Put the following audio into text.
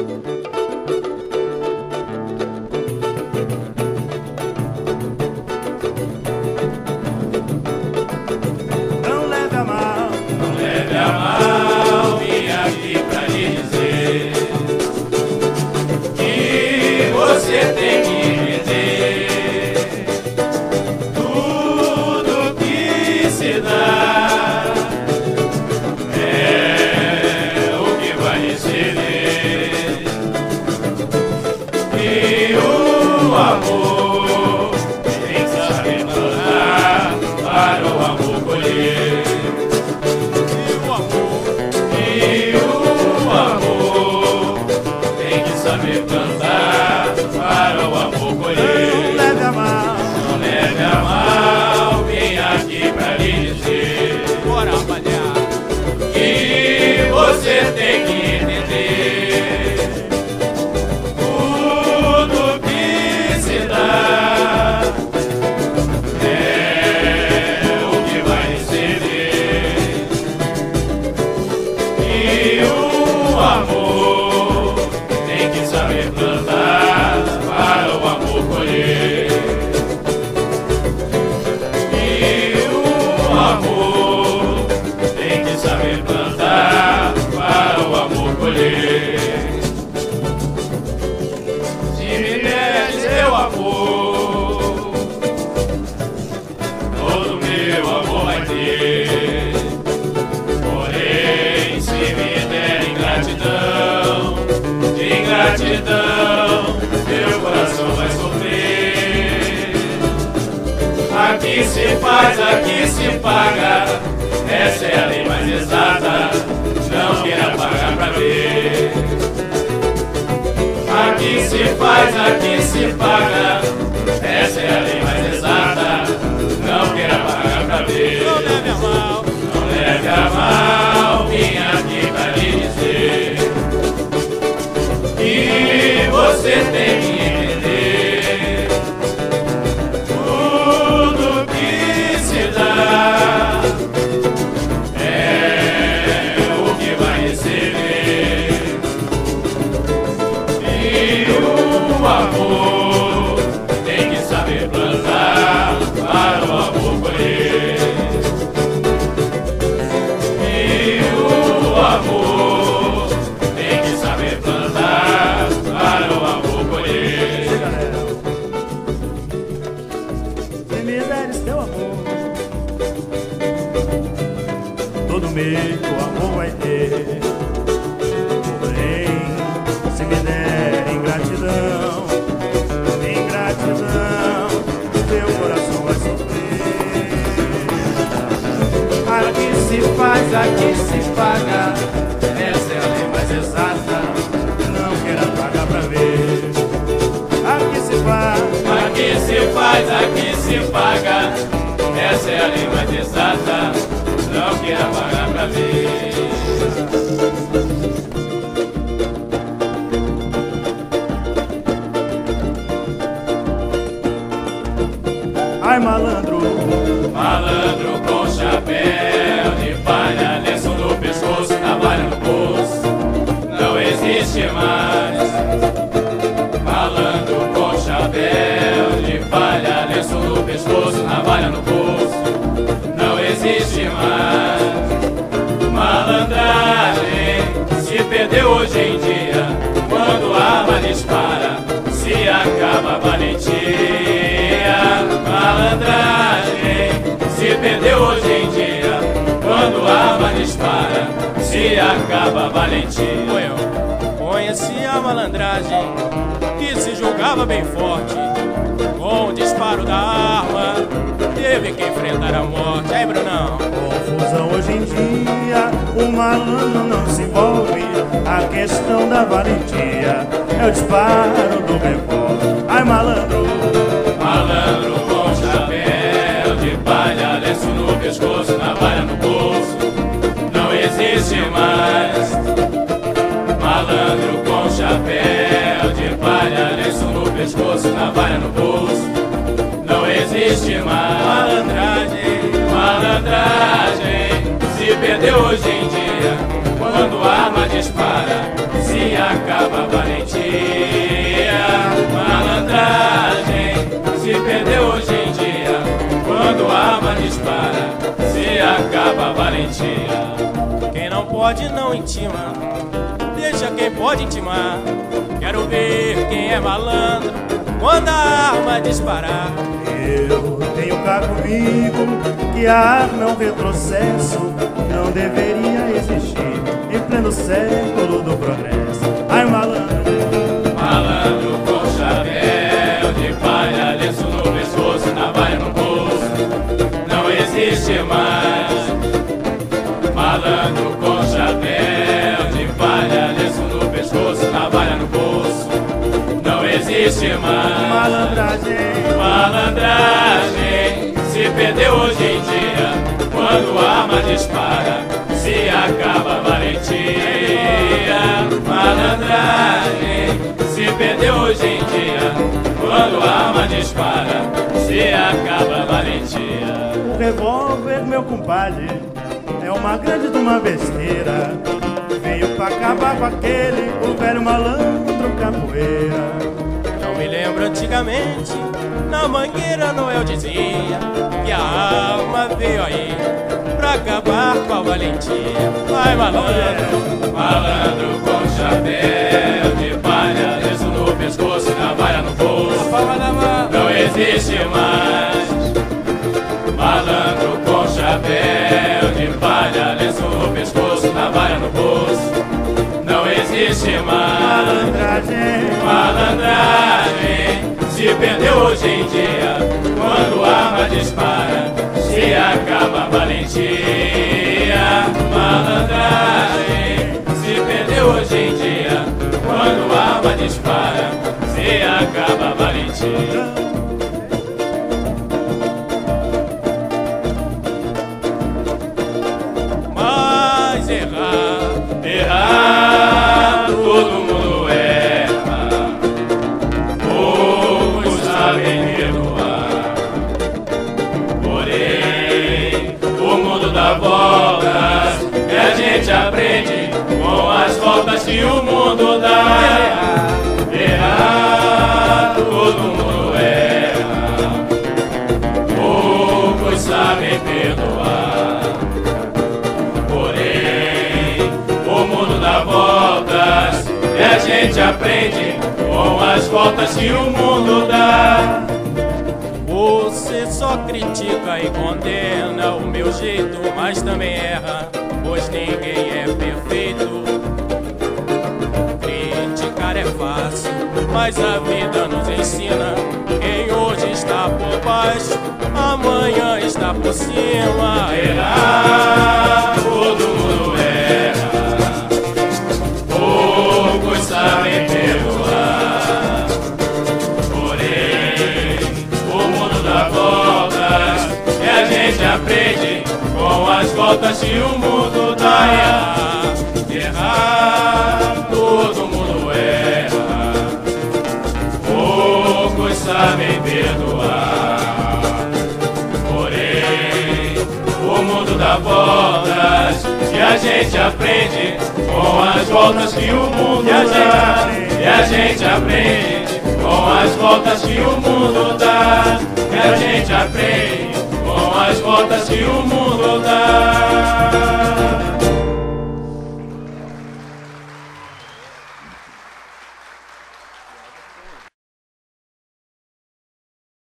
Meu coração vai sofrer. Aqui se faz, aqui se paga. Essa é a lei mais exata. Não queira pagar pra ver. Aqui se faz, aqui se paga. Essa é a lei mais exata. Não queira pagar pra ver. Não leve a mal, não leve a mal. Vim aqui pra lhe dizer que você tem que entender. Tudo que se dá é o que vai receber. E o amor tem que saber plantar para o amor colher. E o amor tem que saber plantar para o amor colher. Se me deres teu amor, todo meu amor vai ter. Porém, se me der ingratidão, teu coração vai sofrer. Aqui se faz, aqui se paga. Essa é a lei mais exata. Não queira pagar pra ver. Aqui se faz, aqui se faz, aqui se paga. Essa é a lei mais exata. Não queira pagar pra ver. ai malandro, malandro com chapéu de palha, lenço no pescoço, navalha no bolso, não existe mais. Malandro com chapéu de palha, lenço no pescoço, navalha no bolso, não existe mais. Malandragem se perdeu hoje em dia, quando a arma dispara, se acaba a valentia. Malandragem se perdeu hoje em dia, quando a arma dispara, se acaba a valentia. conheci a malandragem que se julgava bem forte. Com o disparo da arma, teve que enfrentar a morte. Aí, Brunão? Confusão hoje em dia, o malandro não se envolve. A questão da valentia é o disparo do revólver. Ai, malandro, malandro com chapéu de palha, lenço no pescoço, navalha no bolso, não existe mais. Malandro com chapéu de palha, lenço no pescoço, navalha no bolso, não existe mais. Malandragem se perdeu hoje em dia, quando a arma dispara, se acaba a valentia. Malandragem se perdeu hoje em dia. Quando a arma dispara, se acaba a valentia. Quem não pode não intima, deixa quem pode intimar. Quero ver quem é malandro quando a arma disparar. Eu tenho cá comigo que a arma é um retrocesso, não deveria existir em pleno século do progresso. Ai, malandro, malandro com chapéu de palha, lenço no pescoço, navalha no bolso, não existe mais. Malandro com chapéu de palha, lenço no pescoço, navalha no bolso, não existe mais. Malandragem se perdeu hoje em dia. Quando a arma dispara, se acaba a valentia. Malandragem se perdeu hoje em dia. Quando a arma dispara, se acaba a valentia. O revólver, meu compadre, é uma grande de uma besteira. Veio pra acabar com aquele, o velho malandro capoeira. Não me lembro antigamente, na Mangueira Noel dizia que a arma veio aí pra acabar com a valentia. Vai, malandro, malandro com chapéu de palha, lenço no pescoço, navalha no bolso, não existe mais. Malandro com chapéu de palha, lenço no pescoço, navalha no bolso, não existe mais. Malandragem se perdeu hoje em dia. Quando a arma dispara, se acaba a valentia. Malandragem se perdeu hoje em dia. Quando a arma dispara, se acaba a valentia. mas errar, todo mundo erra. Poucos sabem perdoar. Porém, o mundo dá voltas e a gente aprende com as voltas que o mundo dá. Errar, todo mundo erra. Poucos sabem perdoar. Porém, o mundo dá voltas e a gente aprende com as voltas que o mundo dá. Você só critica e condena o meu jeito, mas também erra, pois ninguém é perfeito. Criticar é fácil, mas a vida nos ensina: quem hoje está por baixo, amanhã está por cima. Errar, todo mundo erra. Poucos sabem perdoar. Porém, o mundo dá voltas e a gente aprende com as voltas que o mundo dá. Errar, todo mundo erra. Poucos sabem perdoar. Porém, o mundo dá voltas e a gente aprende com as voltas que o mundo dá. E a gente aprende com as voltas que o mundo dá. E a gente aprende com as voltas que o mundo dá.